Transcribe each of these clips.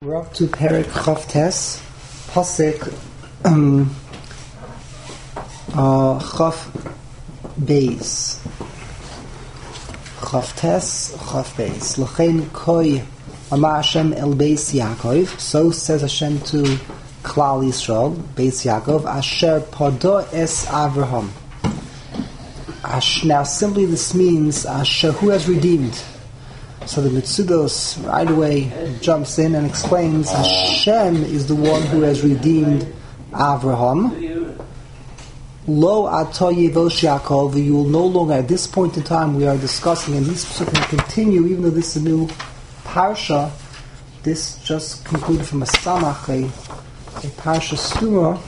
We're up to Perek Chavtes, Pasuk Chav Beis. Chavtes, Chav Beis. L'chein koi Amar Hashem el Beis Yaakov. So says Hashem to Klal Yisrael, Beis Yaakov, Asher Podo es Avraham. Now simply this means Asher, who has redeemed. So the Mitzudos right away jumps in and explains Hashem is the one who has redeemed Avraham. Lo ato yevosh Yaakov. You will no longer, at this point in time we are discussing, and these can continue even though this is a new parsha. This just concluded from a Samach, a parsha Sura.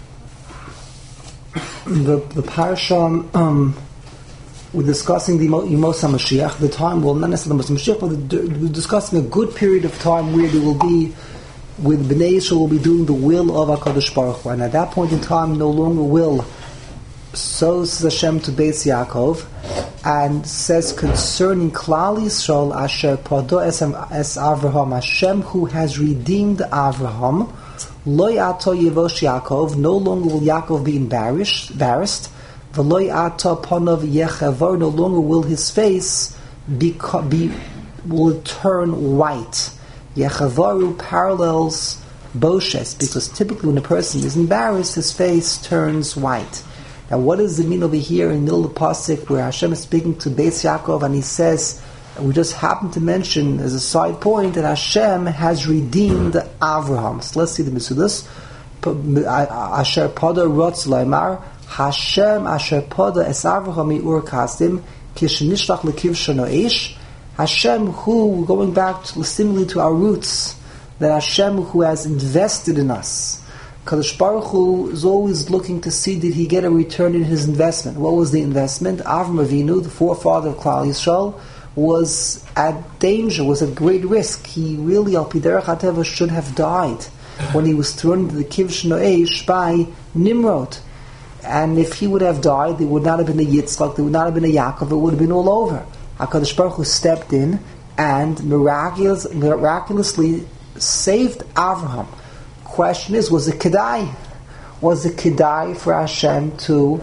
The parsha we're discussing the Yemos HaMashiach, the time, well, not necessarily the Mashiach, but we're discussing a good period of time where there will be, where the Bnei Yisrael will be doing the will of HaKadosh Baruch Hu. And at that point in time, no longer will. So says Hashem to Beis Yaakov, and says concerning Klal Yisrael, Asher Podo es Avraham, Hashem who has redeemed Avraham, Lo Ato Yevosh Yaakov, no longer will Yaakov be embarrassed, V'loi ata panav yechavar, no longer will his face will turn white. Yechavaru parallels boshes, because typically when a person is embarrassed, his face turns white. Now, what does it mean over here in the middle of the pasuk where Hashem is speaking to Beis Yaakov, and he says, we just happen to mention as a side point that Hashem has redeemed Avraham. So let's see the Mitzudos. Asher pada rotz laimar. Hashem asher poda es Avraham mi'ur kasdim kishenishlach lekivsha no'esh. Hashem who, going back to similarly to our roots, that Hashem who has invested in us. Kadosh Baruch Hu is always looking to see did he get a return in his investment. What was the investment? Avram Avinu, the forefather of Klal Yisrael, was at danger, was at great risk. He really, al piderech hateva, should have died when he was thrown into the kivsh no'esh by Nimrod. And if he would have died, there would not have been a Yitzchak, there would not have been a Yaakov, it would have been all over. HaKadosh Baruch Hu stepped in and miraculously saved Avraham. Question is, was it Kedai? Was it Kedai for Hashem to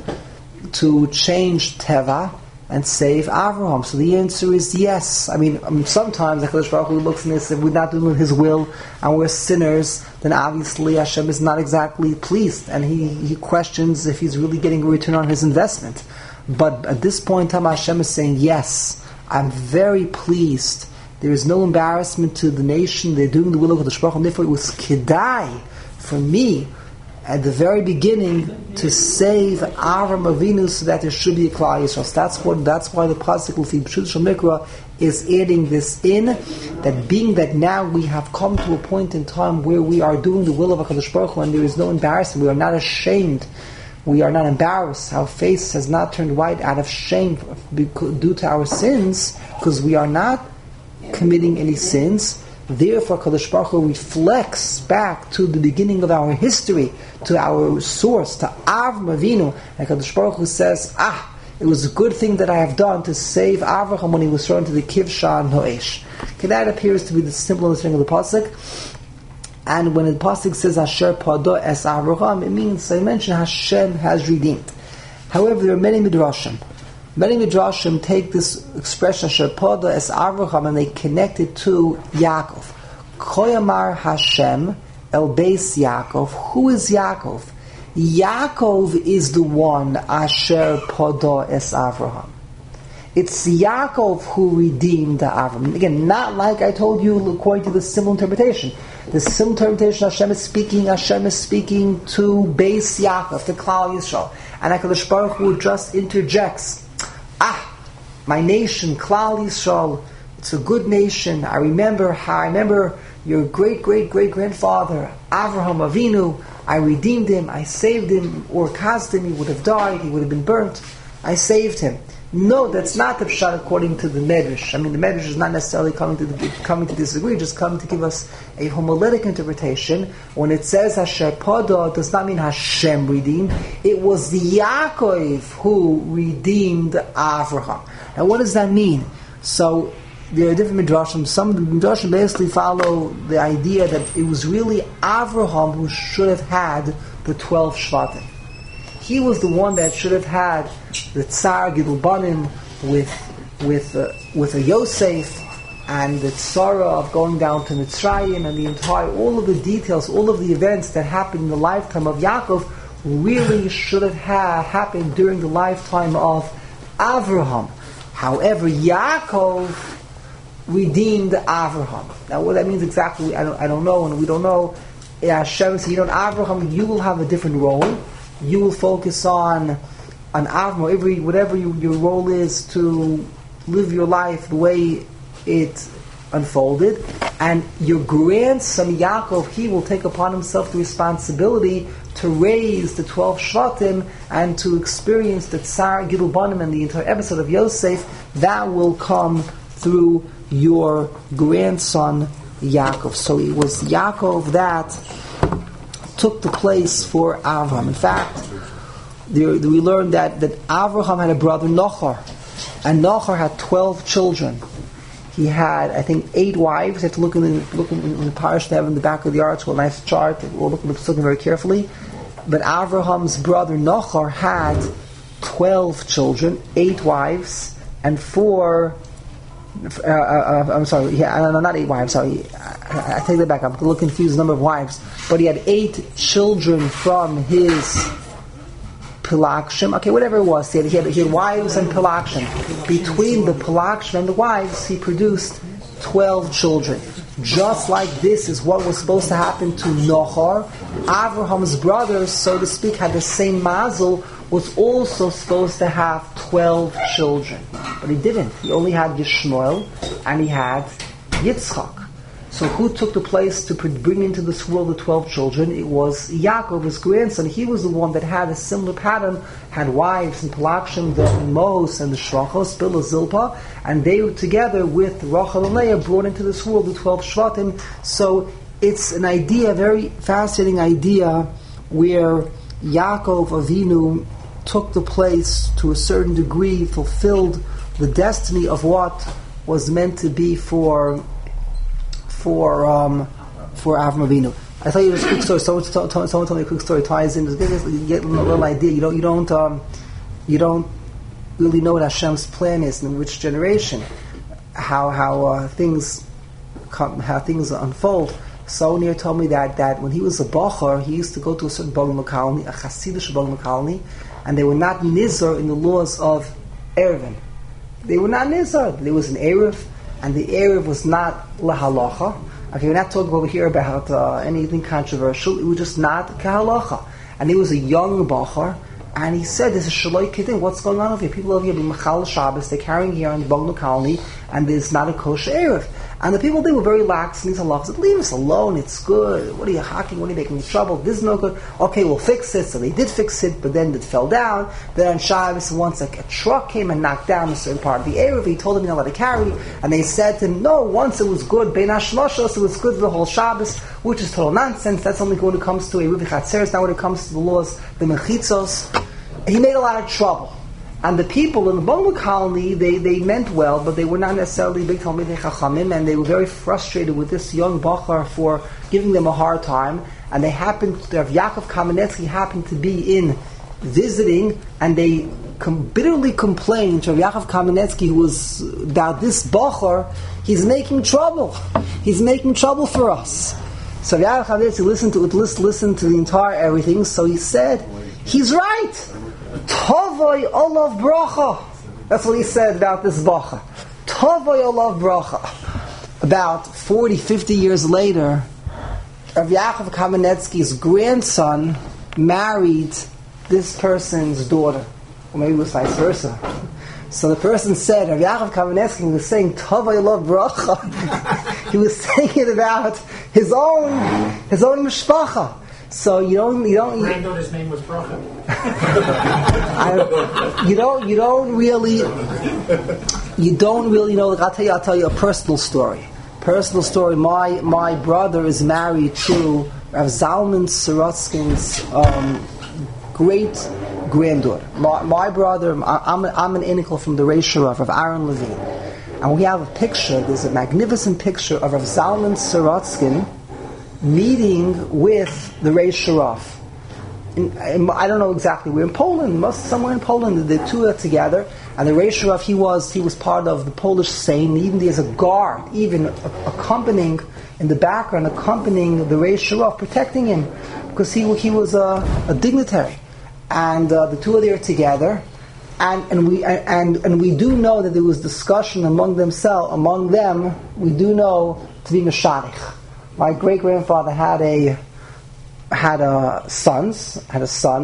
change Teva and save Avraham? So the answer is yes. I mean sometimes HaKadosh Baruch Hu looks at this, if we're not doing His will and we're sinners, then obviously Hashem is not exactly pleased, and he questions if He's really getting a return on His investment. But at this point in time, Hashem is saying, yes, I'm very pleased. There is no embarrassment to the nation. They're doing the will of HaKadosh Baruch Hu. Therefore, it was Kedai for me at the very beginning to save Avram Avinu so that there should be a Klal Yisrael. So that's why the pasuk L'fi Pshut Shel Mikra is adding this in, that being that now we have come to a point in time where we are doing the will of HaKadosh Baruch Hu and there is no embarrassment, we are not ashamed, we are not embarrassed, our face has not turned white out of shame due to our sins, because we are not committing any sins. Therefore, HaKadosh Baruch Hu reflects back to the beginning of our history, to our source, to Avram Avinu. And HaKadosh Baruch Hu says, it was a good thing that I have done to save Avraham when he was thrown to the Kivsha No'esh. Okay, that appears to be the simple understanding of the pasuk. And when the pasuk says Asher Podo es Avraham, it means, I mentioned, Hashem has redeemed. However, there are many midrashim. Many midrashim take this expression Asher Podo es Avraham and they connect it to Yaakov. Koyamar Hashem el Beis Yaakov. Who is Yaakov? Yaakov is the one Asher Podo es Avraham. It's Yaakov who redeemed Avraham. Again, not like I told you according to the simple interpretation. The simple interpretation, Hashem is speaking to Beis Yaakov, to Klal Yisrael. And HaKadosh Baruch Hu just interjects, my nation, Klal Yisrael, it's a good nation. I remember your great-great-great-grandfather, Avraham Avinu. I redeemed him, I saved him, or cast him, he would have died, he would have been burnt. I saved him. No, that's not the pshat according to the Medrash. I mean, the Medrash is not necessarily coming to disagree, just coming to give us a homiletic interpretation. When it says Hashem Podo, it does not mean Hashem redeemed. It was the Yaakov who redeemed Avraham. Now, what does that mean? So, there are different midrashim. Some of the midrashim basically follow the idea that it was really Avraham who should have had the 12 shvatim. He was the one that should have had the Tsar Gidul Banim with a Yosef, and the tzara of going down to Mitzrayim, and the entire, all of the details, all of the events that happened in the lifetime of Yaakov really should have happened during the lifetime of Avraham. However, Yaakov redeemed Avraham. Now, what that means exactly, I don't know, and we don't know. Hashem said, Avraham, you will have a different role. You will focus on Avraham, whatever your role is to live your life the way it unfolded, and your grandson Yaakov, he will take upon himself the responsibility to raise the 12 Shvatim and to experience the Tsar Gidul Banim and the entire episode of Yosef. That will come through your grandson Yaakov. So it was Yaakov that took the place for Avraham. In fact, we learned that Avraham had a brother Nochor, and Nochor had 12 children. He had, I think, 8 wives. You have to look in the parish. They have in the back of the article a nice chart. We'll look at the very carefully. But Avraham's brother Nochor had 12 children, 8 wives, and 4. I'm sorry. Not 8 wives. Sorry, I take that back. I'm a little confused. Number of wives, but he had 8 children from his Pilakshim. Okay, whatever it was. He had wives and Pilakshim. Between the Pilakshim and the wives, he produced 12 children. Just like this is what was supposed to happen to Nochor. Avraham's brothers, so to speak, had the same mazel, was also supposed to have 12 children. But he didn't. He only had Yishmael and he had Yitzchak. So who took the place to bring into this world the 12 children? It was Yaakov, his grandson. He was the one that had a similar pattern, had wives and Pelakshim, the Mos and the Shrachos, Bilhah, Zilpah, and they together with Rachel and Leah brought into this world the 12 Shvatim. So it's an idea, a very fascinating idea, where Yaakov Avinu took the place to a certain degree, fulfilled the destiny of what was meant to be for Avram Avinu. I tell you this quick story. Someone told me a quick story. Ties in. You get a little idea. You don't really know what Hashem's plan is in which generation, how things unfold. Someone here told me that when he was a bocher, he used to go to a certain Bogel Makalni, a Hasidish Bogel Makalni, and they were not nizar in the laws of Erevin. They were not nizar. There was an Erev, and the Erev was not lahalacha. Okay, we're not talking over here about anything controversial. It was just not kahalacha. And he was a young bachar, and he said, "This is shaloi kidding. What's going on over here? People over here being machal Shabbos. They're carrying here on the Bogel colony, and there's not a kosher Erev." And the people, they were very lax in these halachas. Said, "Leave us alone. It's good. What are you hacking? What are you making trouble? This is no good." Okay, we'll fix it. So they did fix it, but then it fell down. Then on Shabbos, once a truck came and knocked down a certain part of the Erev, he told them you're not allowed to carry. And they said to him, "No, once it was good. Bein hashloshos, it was good for the whole Shabbos," which is total nonsense. That's only when it comes to a Ruvi Chatzeres. Now when it comes to the laws, the mechitzos, he made a lot of trouble. And the people in the Bogel colony, they meant well, but they were not necessarily big Talmidei Chachamim, and they were very frustrated with this young Bachar for giving them a hard time. And they happened to have Yaakov Kamenetsky happened to be in visiting, and they bitterly complained to Yaakov Kamenetsky, who was about this Bachar. He's making trouble. He's making trouble for us. So Yaakov Kamenetsky listened to the entire everything. So he said, "He's right. Tovoi olav bracha." That's what he said about this bracha. Tovoi olav bracha. About 40, 50 years later, Rav Yaakov Kamenetsky's grandson married this person's daughter. Or maybe it was vice versa. So the person said, Rav Yaakov Kamenetsky was saying Tovoi olav bracha. He was saying it about his own mishpacha. So you don't. Granddaughter's name was Bracha. You don't really know. Like I'll tell you a personal story. My brother is married to Rav Zalman Sorotskin's great granddaughter. My brother, I'm an inical from the Reisha of Aaron Levine. And we have a picture, there's a magnificent picture of Rav Zalman Sorotskin meeting with the Reish Sharaf. I don't know exactly, we're in Poland, somewhere in Poland, the two are together, and the Reish Sharaf, he was part of the Polish Sejm, even there's a guard, even accompanying, in the background, accompanying the Reish Sharaf, protecting him, because he was a dignitary. And the two are there together, and we do know that there was discussion among them, we do know to be Meshadich. My great-grandfather had a son, and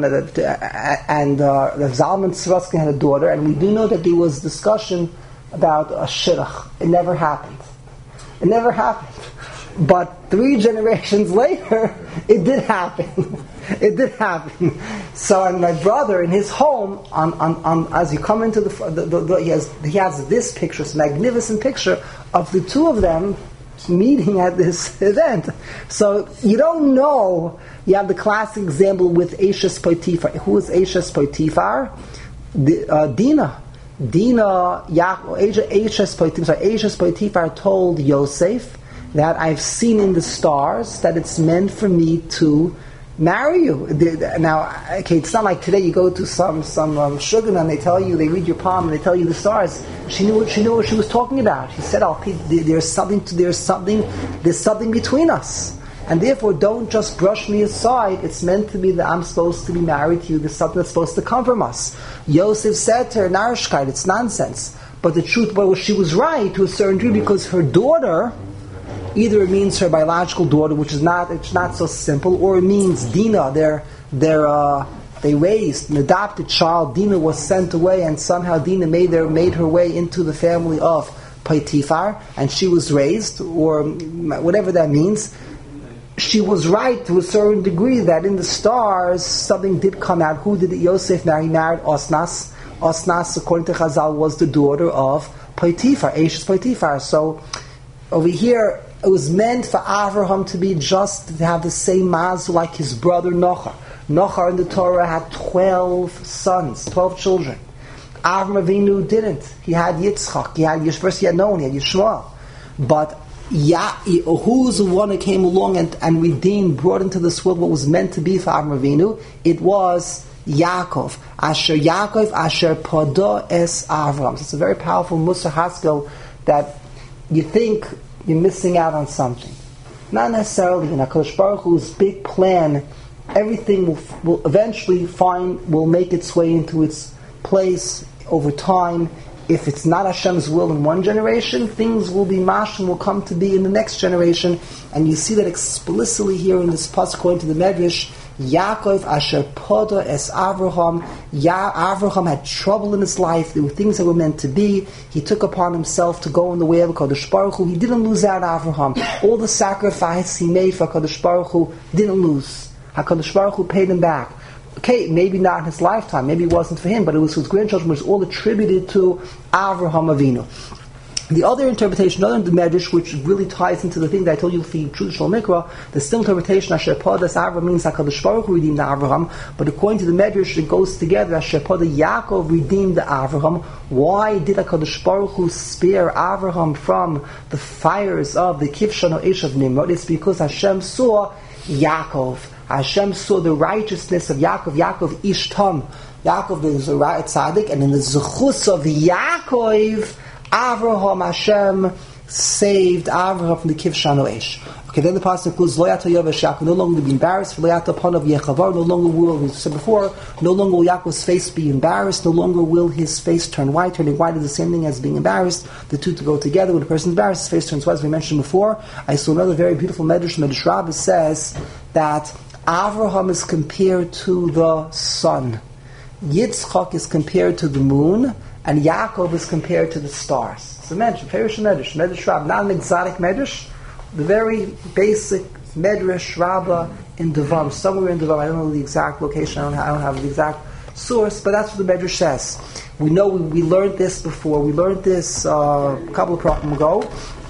Zalman Sorotskin had a daughter, and we do know that there was discussion about a shidduch. It never happened. But 3 generations later, it did happen. So, and my brother in his home, on as you come into he has this picture, this magnificent picture of the two of them meeting at this event. So you don't know. You have the classic example with Eshes Potifar. Who is Eshes Potifar? Dinah. Eshes Potifar told Yosef that I've seen in the stars that it's meant for me to marry you. Now, okay, it's not like today you go to some shulchan and they read your palm and they tell you the stars. She knew what she was talking about. She said, "Oh, there's something between us, and therefore don't just brush me aside. It's meant to be that I'm supposed to be married to you. There's something that's supposed to come from us." Yosef said to her, "Narishkeit, it's nonsense." But the truth was, she was right to a certain degree, because her daughter, either it means her biological daughter, which is not so simple, or it means Dinah. They raised an adopted child. Dinah was sent away, and somehow Dinah made her way into the family of Potifar, and she was raised, or whatever that means. She was right to a certain degree that in the stars something did come out. Who did Yosef marry? He married Osnas. Osnas, according to Chazal, was the daughter of Potifar, Eshes Potifar. So over here, it was meant for Avraham to have the same mazel like his brother Nochar. Nochar in the Torah had 12 sons, 12 children. Avraham Avinu didn't. He had Yitzchak. He had Noah. He had Yishmael. But who's the one that came along and redeemed, brought into this world what was meant to be for Avraham Avinu? It was Yaakov. Asher Podo es Avraham. So it's a very powerful Musar Haskell that you think you're missing out on something. Not necessarily. In HaKadosh Baruch Hu's big plan, everything will eventually will make its way into its place over time. If it's not Hashem's will in one generation, things will be mash and will come to be in the next generation. And you see that explicitly here in this pasuk, according to the Medrash. Yaakov asher poda es Avraham. Avraham had trouble in his life. There were things that were meant to be. He took upon himself to go in the way of HaKadosh Baruch Hu. He didn't lose out Avraham. All the sacrifice he made for HaKadosh Baruch Hu didn't lose. HaKadosh Baruch Hu paid him back. Okay, maybe not in his lifetime. Maybe it wasn't for him, but it was his grandchildren. It was all attributed to Avraham Avinu. The other interpretation, other than the Medrash, which really ties into the thing that I told you for traditional Mikra, the still interpretation, Asher Podas Avraham means HaKadosh Baruch Hu redeemed Avraham, but according to the Medrash, it goes together. Asher Poda Yaakov redeemed Avraham. Why did HaKadosh Baruch Hu spare Avraham from the fires of the Kivshan or Eish of Nimrod? It's because Hashem saw Yaakov. Hashem saw the righteousness of Yaakov. Yaakov Ishtam. Yaakov is a right tzaddik, and in the zechus of Yaakov, Avraham, Hashem saved Avraham from the Kivshan Eish. Okay, then the pasuk includes Lo Yato Yovesh Yaakov, no longer to be embarrassed. Lo Yato Panav Yechavar, no longer will, we said before, no longer will Yaakov's face be embarrassed. No longer will his face turn white. Turning white is the same thing as being embarrassed. The two to go together. When a person is embarrassed, his face turns white. As we mentioned before, I saw another very beautiful Medrash. Medrash Rabbah says that Avraham is compared to the sun. Yitzchak is compared to the moon, and Yaakov is compared to the stars. It's a Medrash, Medrash Rabbah, not an exotic Medrash, the very basic Medrash Rabbah in Devam, somewhere in Devam. I don't know the exact location, I don't have the exact source, but that's what the Medrash says. We know we learned this before. We learned this a couple of Prakim ago.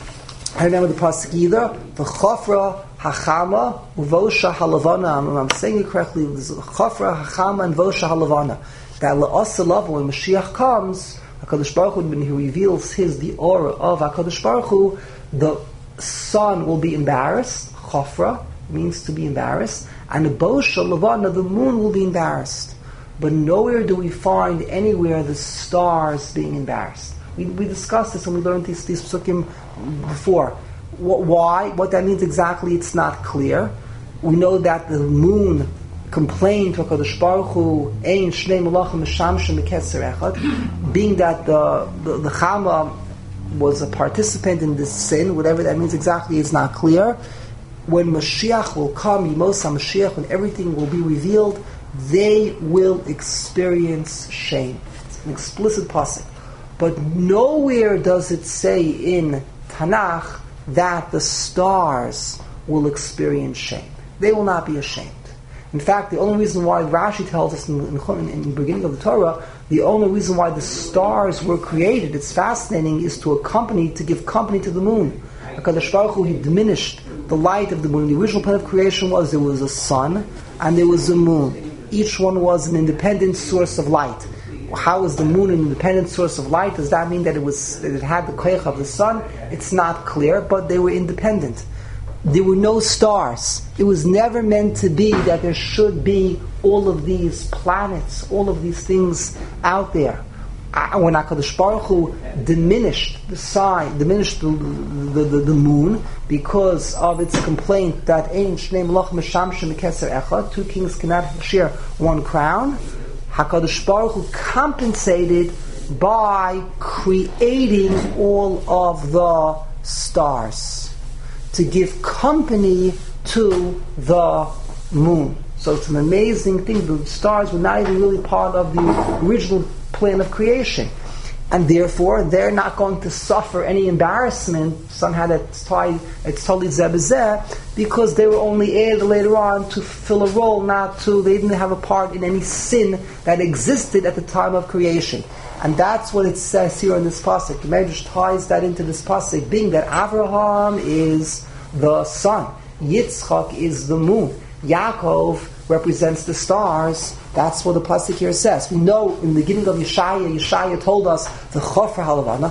I remember the pasuk either. The Chofra Hachama Uvosha Halavana. I'm saying it correctly. Chofra Hachama and Vosha Halavana. That La'asalav, when Mashiach comes, HaKadosh Baruch Hu, when He reveals the aura of HaKadosh Baruch Hu, the sun will be embarrassed. Chofra means to be embarrassed. And the Bosha Levana, the moon, will be embarrassed. But nowhere do we find anywhere the stars being embarrassed. We discussed this when we learned these psukim before. Why? What that means exactly, it's not clear. We know that the moon complained to HaKadosh Baruch Hu, Ein Shnei Malachim Meshamshem B'Ketzer Echad, being that the Chama was a participant in this sin, whatever that means exactly is not clear. When Mashiach will come, Yemos HaMashiach, when everything will be revealed, they will experience shame. It's an explicit pasuk. But nowhere does it say in Tanakh that the stars will experience shame. They will not be ashamed. In fact, the only reason why Rashi tells us in the beginning of the Torah, the only reason why the stars were created, it's fascinating, is to give company to the moon. HaKadosh Baruch Hu, He diminished the light of the moon. The original plan of creation was there was a sun and there was a moon. Each one was an independent source of light. How is the moon an independent source of light? Does that mean that it had the koyach of the sun? It's not clear, but they were independent. There were no stars. It was never meant to be that there should be all of these planets, all of these things out there. When HaKadosh Baruch Hu diminished the sign, diminished the moon because of its complaint that Ein Shnei Malachim Meshamshem B'Ketzer Echad, two kings cannot share one crown, HaKadosh Baruch Hu compensated by creating all of the stars to give company to the moon. So it's an amazing thing. The stars were not even really part of the original plan of creation. And therefore, they're not going to suffer any embarrassment. Somehow it's totally zebazeh, because they were only added later on to fill a role, they didn't have a part in any sin that existed at the time of creation. And that's what it says here in this pasuk. The Medrash ties that into this pasuk, being that Avraham is the sun, Yitzchak is the moon, Yaakov represents the stars. That's what the pasuk here says. We know in the beginning of Yeshaya told us the Chofra Halavana,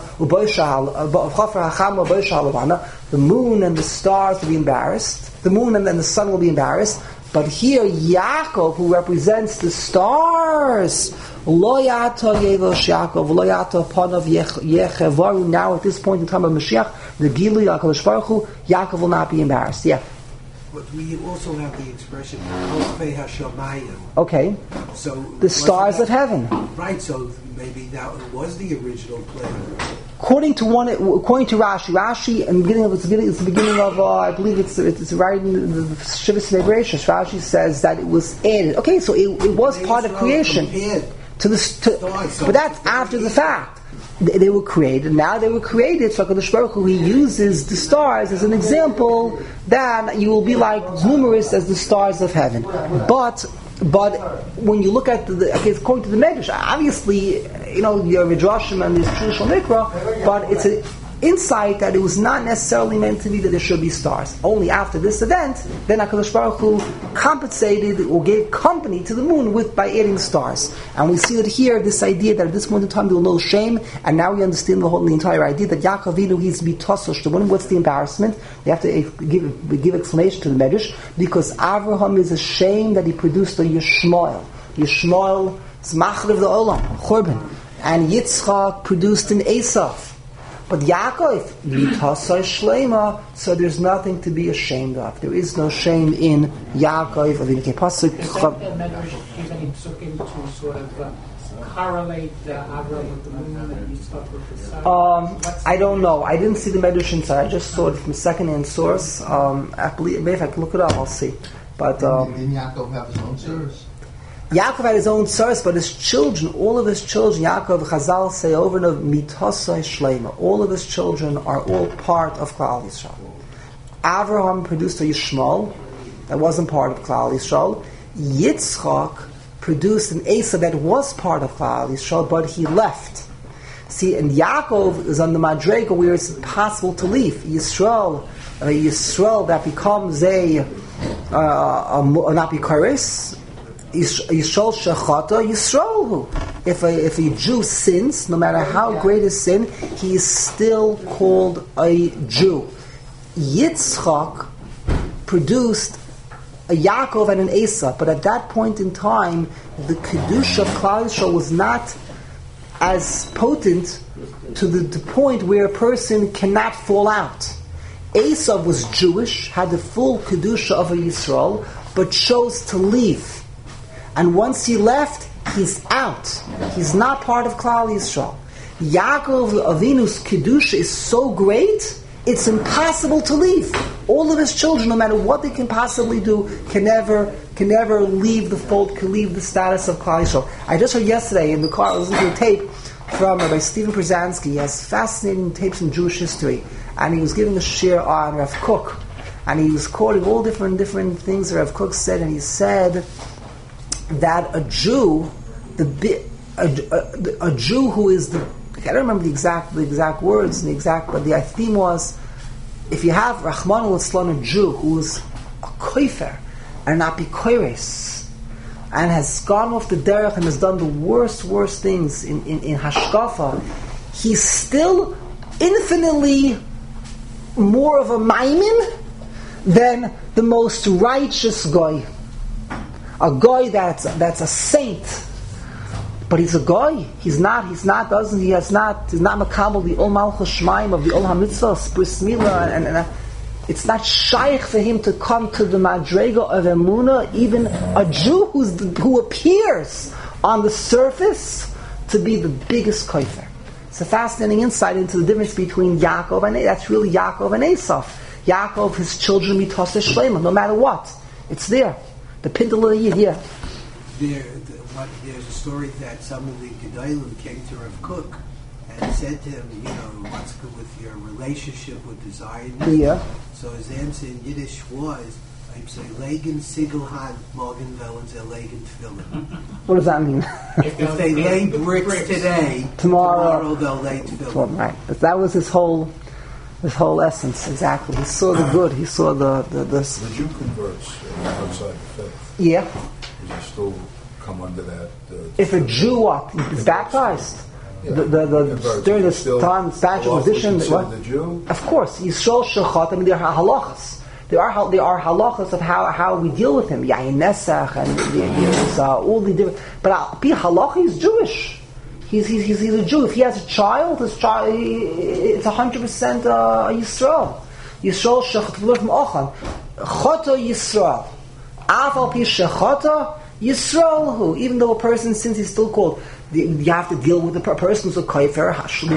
Chofra Hachama, Halavana, the moon and the stars will be embarrassed. The moon and then the sun will be embarrassed. But here, Yaakov, who represents the stars, Lo Yato Yevosh Yaakov, Lo Yato Panav Yechevaru. Now, at this point in time of Mashiach, the Gilu HaKadosh Baruch Hu, Yaakov will not be embarrassed. Yeah. But we also have the expression Kofei HaShamayim. Okay. So the stars of heaven. Right. So maybe that was the original plan. According to Rashi, in the beginning it's the beginning of I believe it's right in the Shivas Nebrachos. Rashi says that it was added. Okay, so it was part of creation but that's after the fact. They were created. Now they were created. So HaKadosh Baruch Hu, He uses the stars as an example that you will be like numerous as the stars of heaven. But when you look at according to the Medrash, obviously, your Midrashim and this traditional Mikra, but it's an insight that it was not necessarily meant to be that there should be stars. Only after this event, then HaKadosh Baruch Hu compensated or gave company to the moon by adding stars. And we see that here, this idea that at this point in time there will no shame, and now we understand the entire idea that Yaakov Avinu, he's bitososh. What's the embarrassment? They have to give explanation to the Medrash, because Avraham is ashamed that he produced a Yishmael. Yishmael is Machlev the Olam, Churban. And Yitzchak produced an Esav. But Yaakov, Litasai Shlema, so there's nothing to be ashamed of. There is no shame in Yaakov. Pasuk. Is that the Medrash give any psukim to sort of correlate Avraham with the moon and Yitzchak with the sun? I don't know. I didn't see the Medrash inside. I just saw it from second-hand source. I believe, maybe if I can look it up, I'll see. But didn't Yaakov have his own source? Yaakov had his own source, but his children, all of his children, Yaakov, Chazal say over and over, Mitosai Shlema. All of his children are all part of Klal Yisrael. Avraham produced a Yishmael that wasn't part of Klal Yisrael. Yitzchak produced an Esav that was part of Klal Yisrael, but he left. See, and Yaakov is on the Madrega where it's impossible to leave. Yisrael that becomes a not Bikaris, Yisrael Shechata Yisrael. if a Jew sins, no matter how great his sin, he is still called a Jew. Yitzchak produced a Yaakov and an Esau, but at that point in time, the Kedusha of Klal Yisrael was not as potent to the point where a person cannot fall out. Esau was Jewish, had the full Kedusha of a Yisrael, but chose to leave. And once he left, he's out. He's not part of Klal Yisrael. Yaakov Avinu's Kedusha is so great, it's impossible to leave. All of his children, no matter what they can possibly do, can never leave the fold, can leave the status of Klal Yisrael. I just heard yesterday in the car, I was listening to a tape from Rabbi Stephen Przansky. He has fascinating tapes in Jewish history, and he was giving a share on Rav Kook, and he was quoting all different things that Rav Kook said, and he said that a Jew, a Jew who is the, I don't remember the exact words, but the theme was, if you have Rahman al-Islam, a Jew who is a koifer and not bikoires, and has gone off the derech and has done the worst things in hashkafa, he's still infinitely more of a maimin than the most righteous guy. A guy that's a saint. But he's a guy. He's not makabel the ol malchus shmaim of the ol hamitzvah, bris milah, and it's not shaykh for him to come to the madrega of emunah, even a Jew who appears on the surface to be the biggest kofer. It's a fascinating insight into the difference between Yaakov and that's really Yaakov and Esav. Yaakov, his children, mitoseh shleima, no matter what, it's there. The pintel of the yid, yeah. There's a story that some of the Gedolim came to Rav Kook and said to him, what's good with your relationship with the Zionism? Yeah. So his answer in Yiddish was, I'd say, Legen Sigelhan Morgen Velen ze Legen Tefillin. What does that mean? If they lay bricks today, tomorrow they'll lay tefillin. Right. But that was his whole essence, exactly. He saw the good, he saw the Jew converts outside the faith. Yeah. Does he still come under that? If a Jew is baptized, during this time, statute of position, the Jew? Of course, Yisrael Shechat. I mean, there are halachas. There are halachas of how we deal with him. Yain Nesach and there's all the different. But halacha, he's Jewish. He's a Jew. If he has a child, it's 100% Yisrael. Yisrael Shechat from Ochan. Chata Yisrael. Afal pi Shechata Yisrael. Who, even though a person sins, he's still called. You have to deal with the person who's a kaifer.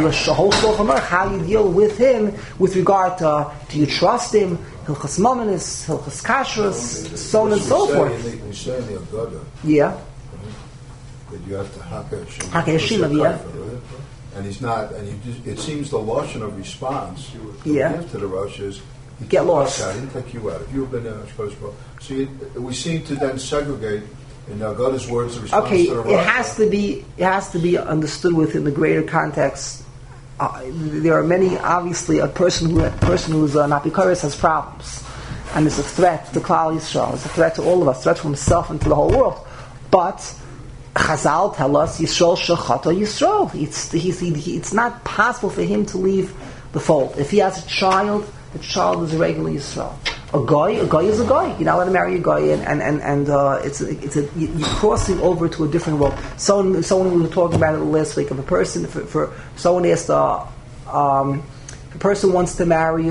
How you deal with him with regard to, do you trust him? Hilchas Mamonis, Hilchas Kashrus, so on and so forth. We say in the Agada, yeah, that you have to Hakeshim, yeah. And he's not, and it seems the lotion of response you give to the Rosh is, get lost. I didn't take you out. If you've been in Ashkosh, so we seem to then segregate in Agada's words the response to the Rosh. It has to be understood within the greater context. There are many, obviously, a person who's not bikoros has problems, and it's a threat to Klal Yisrael. It's a threat to all of us, a threat to himself and to the whole world. But Chazal tell us Yisrael shechata Yisrael. It's not possible for him to leave the fold. If he has a child, the child is a regular Yisrael. A guy is a guy. You're not allowed to marry a guy, and you're crossing over to a different world. Someone we were talking about it last week of a person. For someone asked, if a person wants to marry,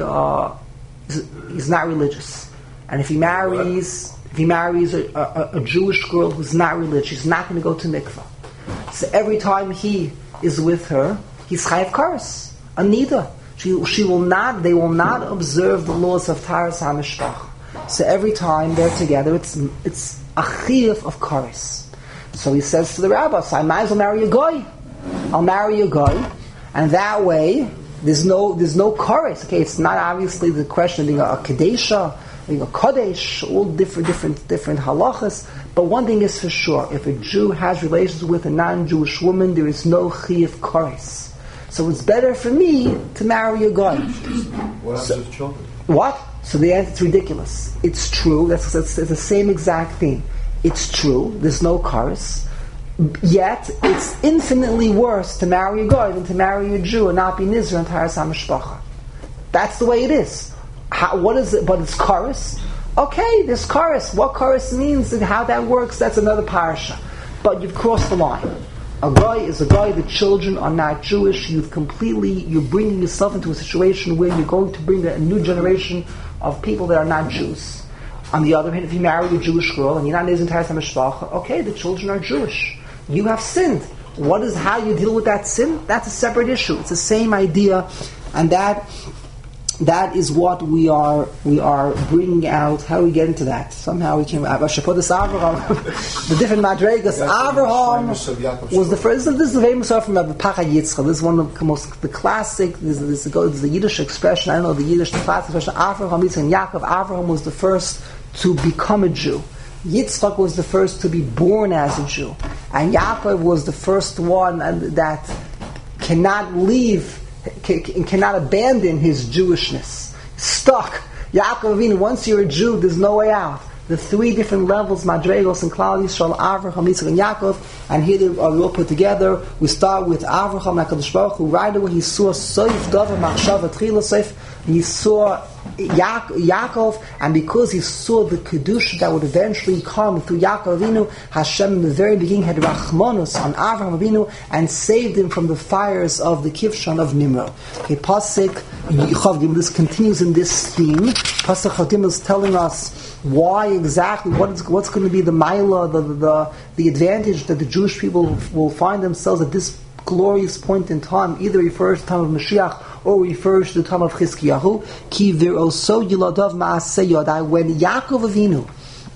he's not religious, and if he marries a Jewish girl who's not religious, he's not going to go to mikvah. So every time he is with her, he's chayav kares, a nida. They will not observe the laws of Taras HaMishpach. So every time they're together, it's a chiyuv of kares. So he says to the rabbis, I might as well marry a guy. I'll marry a guy, and that way there's no kares. Okay, it's not obviously the question of being a kadesha, being a kodesh, all different halachas. But one thing is for sure: if a Jew has relations with a non-Jewish woman, there is no chiyuv kares. So it's better for me to marry a guy. What happens with children? What? So the answer is ridiculous. It's true. That's the same exact thing. It's true. There's no kares. Yet, it's infinitely worse to marry a guy than to marry a Jew and not be Nizr and Taras HaMishpacha. That's the way it is. What is it? But it's Karis. Okay, there's Karis. What Karis means and how that works, that's another parasha. But you've crossed the line. A guy is a guy, the children are not Jewish. You're bringing yourself into a situation where you're going to bring a new generation of people that are not Jews. On the other hand, if you marry a Jewish girl and you're not Nizr Taras HaMishpacha, okay, the children are Jewish. You have sinned. How you deal with that sin? That's a separate issue. It's the same idea, and that is what we are bringing out. How do we get into that? Somehow we came. Avraham, the different madregas. Avraham was the first. This is the famous story from the Pachad Yitzchak. This is one of the classic. This is the Yiddish expression. I don't know the classic expression. Avraham, Yitzchak, and Yaakov. Avraham was the first to become a Jew. Yitzchak was the first to be born as a Jew, and Yaakov was the first one that cannot leave. Cannot abandon his Jewishness. Stuck. Yaakov Avinu, once you're a Jew, there's no way out. The three different levels, Madregos and Klal Yisrael, Avraham, Yitzchak, and Yaakov, and here they are all put together. We start with Avraham, HaKadosh Baruch Hu. Right away he saw Soif Davar Machshava Tchila Soif. He saw Yaakov, and because he saw the Kedusha that would eventually come through Yaakov Avinu, Hashem in the very beginning had Rachmanus on Avraham Avinu and saved him from the fires of the Kivshan of Nimrod. Okay, Pasuk Chav Gimel, this continues in this theme. Pasuk Chav Gimel is telling us why exactly, what's going to be the Maila, the advantage that the Jewish people will find themselves at this glorious point in time. Either refers to the time of Mashiach or refers to the time of Chizkiyahu. Ki v'oso yiladav ma'aseh yadai. When Yaakov Avinu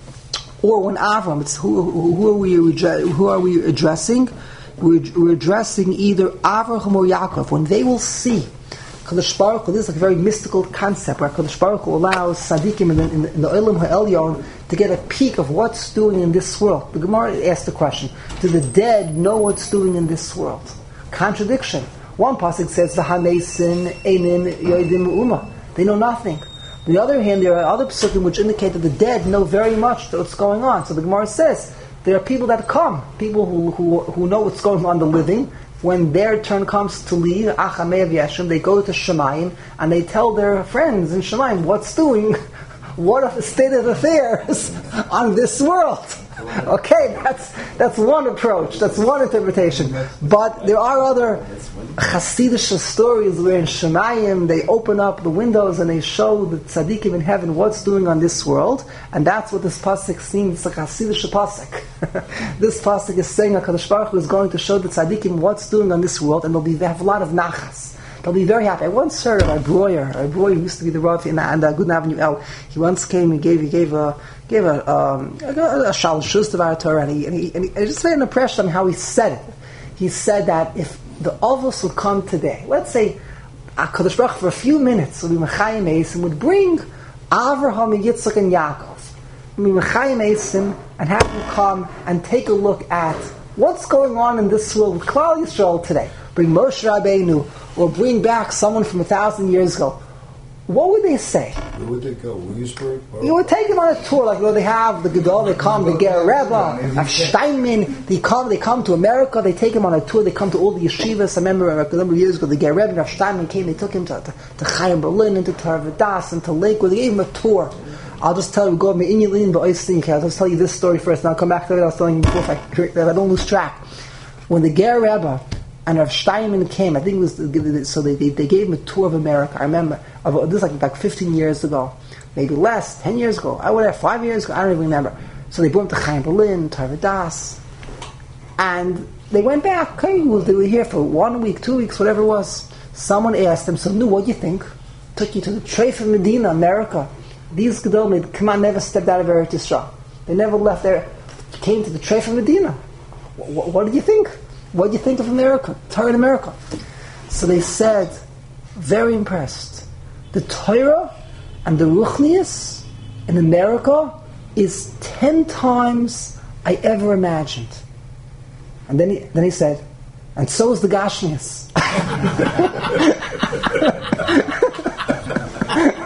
or when Avram, it's who are we addressing? We're addressing either Avraham or Yaakov. When they will see Kadosh Baruch Hu, this is like a very mystical concept where Kadosh Baruch Hu allows Tzaddikim in the Olam HaElyon to get a peek of what's doing in this world. The Gemara asked the question: do the dead know what's doing in this world? Contradiction. One pasuk says, "V'haneisin einin yodim u'uma." They know nothing. On the other hand, there are other pasukim which indicate that the dead know very much what's going on. So the Gemara says there are people that come, people who know what's going on, the living. When their turn comes to leave, Achamei Yeshem, they go to Shemayim and they tell their friends in Shemayim what's doing, what are the state of affairs on this world. Okay, that's one approach, that's one interpretation. But there are other Hasidic stories where in Shemayim they open up the windows and they show the tzaddikim in heaven what's doing on this world, and that's what this pasuk seems like. Hasidic pasuk. This pasuk is saying that HaKadosh Baruch Hu is going to show the tzaddikim what's doing on this world, and they have a lot of nachas. They'll be very happy. I once heard of a Breuer who used to be the Rav in Gooden Avenue L. He once came and gave a Shal Shustavar Torah, and he just made an impression on how he said it. He said that if the Avos would come today, let's say HaKadosh Baruch Hu for a few minutes would be Mechayim Eisim, would bring Avraham and Yitzchak and Yaakov, would be Mechayim Eisim, and have them come and take a look at what's going on in this world with Klal Yisrael today. Bring Moshe Rabbeinu, or bring back someone from 1,000 years ago. What would they say? Where would they go? Williamsburg? You would take them on a tour, like they have the Gedol, they come, the Ger Rebbe, Steinman, they come to America, they take him on a tour, they come to all the yeshivas. I remember a number of years ago, the Ger Rebbe and Steinman came, they took him to Chaim Berlin, and to Tarvadas, and to Lakewood, they gave him a tour. I'll just tell you, I'll just tell you this story first, and I'll come back to it. I was telling you before, if I don't lose track. When the Ger Rebbe and Rav Steinman came, I think it was, so they gave him a tour of America. I remember, this was like 15 years ago, maybe less, 10 years ago, 5 years ago, I don't even remember. So they brought him to Chaim Berlin, Tarvadas, and they went back. Okay, they were here for 1 week, 2 weeks, whatever it was. Someone asked them, so what do you think? Took you to the Treif of Medina, America. These Gedol never stepped out of Eretz Yisrael. They never left there. Came to the Treif of Medina. What did you think? What do you think of America? Torah in America. So they said, very impressed. The Torah and the Ruchnius in America is 10 times I ever imagined. And then he said, and so is the Gashmius.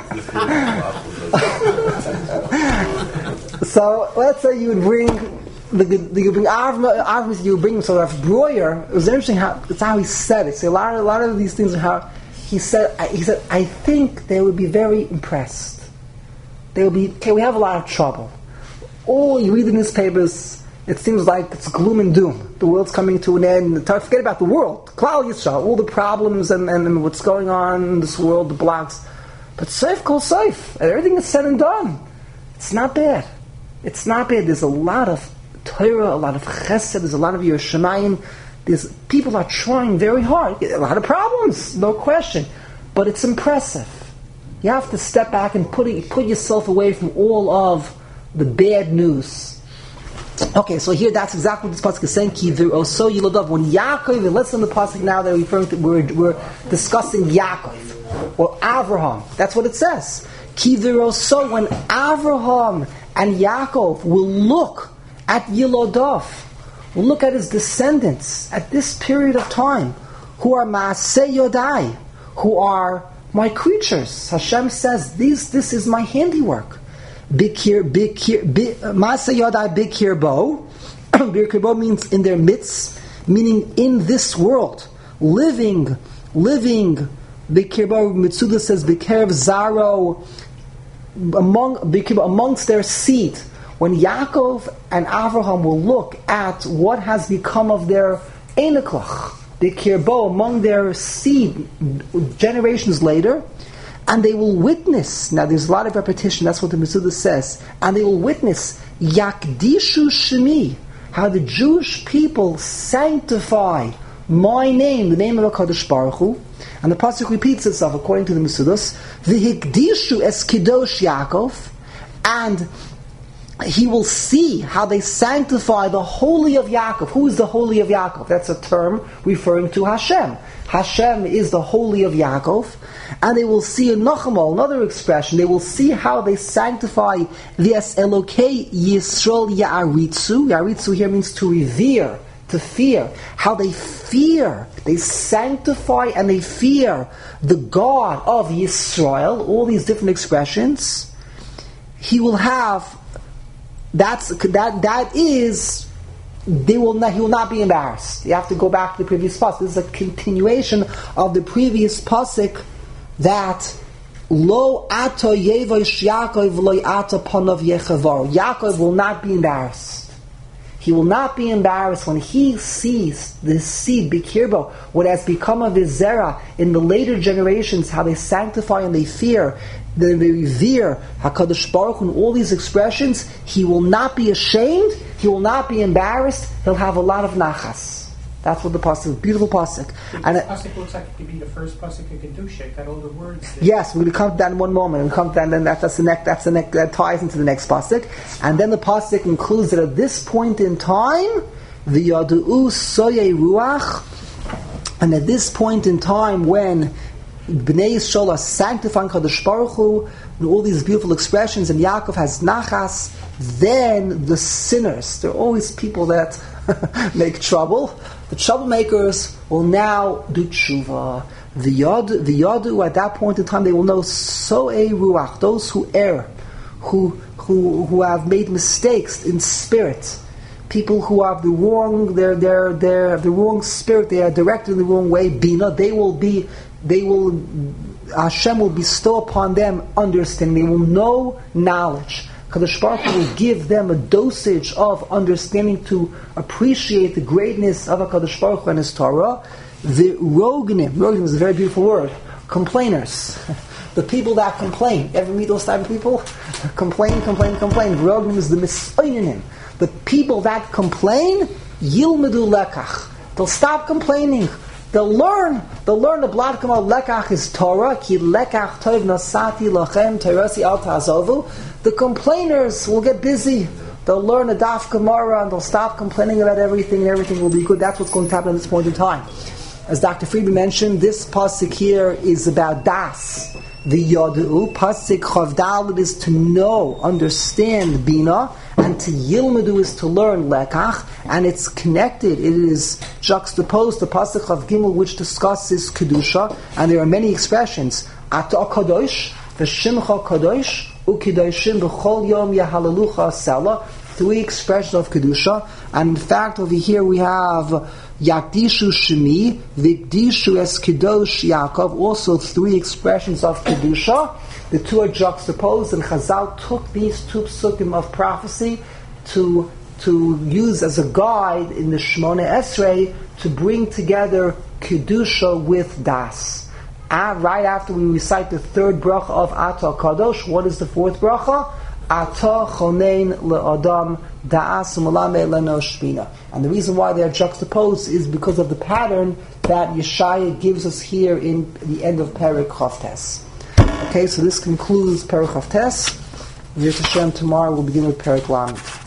So let's say you would bring you bring Avram, you bring him. So Rav Breuer, it was interesting it's how he said it. So a lot of these things are how he said. I think they would be very impressed. They will be. Okay, we have a lot of trouble. You read the newspapers, it seems like it's gloom and doom. The world's coming to an end. Forget about the world. Klal Yisrael, all the problems and what's going on in this world, the blocks. But Seif kol Seif, everything is said and done. It's not bad. It's not bad. There's a lot of Torah, a lot of Chesed, there's a lot of Yerushalayim. People are trying very hard. A lot of problems, no question. But it's impressive. You have to step back and put yourself away from all of the bad news. Okay, so here that's exactly what this pasuk is saying. Ki v'roso Yiladav. When Yaakov, and let's learn the pasuk now that we're discussing Yaakov or Avraham. That's what it says. Ki v'roso, when Avraham and Yaakov will look at Yiladav, will look at his descendants at this period of time, who are Maaseh Yodai, who are my creatures. Hashem says, this is my handiwork. Maaseh Yodai Bikirbo. Bikirbo means in their midst, meaning in this world, living. Bikirbo Mitzuda says Bikerev Zaro, amongst their seed. When Yaakov and Avraham will look at what has become of their Eneklach, Bikirbo, among their seed generations later, and they will witness, now there's a lot of repetition, that's what the Mitzuda says, and they will witness Yakdishu Shemi, how the Jewish people sanctify my name, the name of HaKadosh Baruch Hu, and the pasuk repeats itself according to the Mitzudas, V'hikdishu es Kidosh Yaakov, and he will see how they sanctify the Holy of Yaakov. Who is the Holy of Yaakov? That's a term referring to Hashem. Hashem is the Holy of Yaakov. And they will see in Nachamal, another expression, they will see how they sanctify V'es Elokei Yisrael Ya'aritzu. Ya'aritzu here means to revere, to fear. How they fear, they sanctify and they fear the God of Yisrael. All these different expressions. He will have... he will not be embarrassed. You have to go back to the previous pasuk. This is a continuation of the previous pasuk that lo ato yevosh Yaakov lo ato panav yechavar. Yaakov will not be embarrassed. He will not be embarrassed when he sees the seed bikirbo, what has become of his zera in the later generations, how they sanctify and they fear. They revere HaKadosh Baruch Hu, and all these expressions. He will not be ashamed. He will not be embarrassed. He'll have a lot of nachas. That's what the pasuk, beautiful pasuk. And the pasuk looks like it could be the first pasuk in Kedusha. Got all the words there. Yes, we're going to come to that in one moment. We'll come to that, and then that's the next. That ties into the next pasuk. And then the pasuk includes that at this point in time, the Yadu'u Soyei Ruach, and at this point in time when Bnei Yisrael are sanctifying Kadosh Baruch Hu, and all these beautiful expressions, and Yaakov has nachas, then the sinners, there are always people that make trouble. The troublemakers will now do tshuva. The yadu at that point in time, they will know so'ei ruach, those who err, who have made mistakes in spirit, people who have the wrong, they're the wrong spirit, they are directed in the wrong way. Bina, Hashem will bestow upon them understanding. They will know knowledge. Kadosh Baruch Hu will give them a dosage of understanding to appreciate the greatness of HaKadosh Baruch Hu and His Torah. The Rognim is a very beautiful word. Complainers. The people that complain. Ever meet those type of people? Complain. Rognim is the Misoyanim. The people that complain, Yilmedu Lekach. They'll stop complaining. They'll learn the blad kamal lekach is Torah. Ki lekach tov nasati lachem terasi al ta'azovu. The complainers will get busy. They'll learn a daf gemara and they'll stop complaining about everything, and everything will be good. That's what's going to happen at this point in time. As Dr. Friedman mentioned, this pasuk here is about das. The Yadu, pasuk chavdal is to know, understand bina, and to yilmedu is to learn lekach, and it's connected. It is juxtaposed to pasuk of gimel, which discusses kedusha, and there are many expressions. Ata kadosh, v'shimcha kadosh, Ukidoshim b'chol yom yahalalucha sela. 3 expressions of kedusha, and in fact over here we have Yakdishu Shemi, Vikdishu Es Kedosh Yaakov, also 3 expressions of kedusha. The 2 are juxtaposed, and Chazal took these 2 psukim of prophecy to use as a guide in the Shmona Esrei to bring together kedusha with das. Right after we recite the 3rd bracha of Atah Kadosh, what is the 4th bracha? Atah chonein le'adam da'as u'malame le'nosh bina. And the reason why they are juxtaposed is because of the pattern that Yeshaya gives us here in the end of Perek Chavtes. Okay, so this concludes Perek Chavtes. Yirtzeh Hashem, tomorrow we'll begin with Perek Lamed.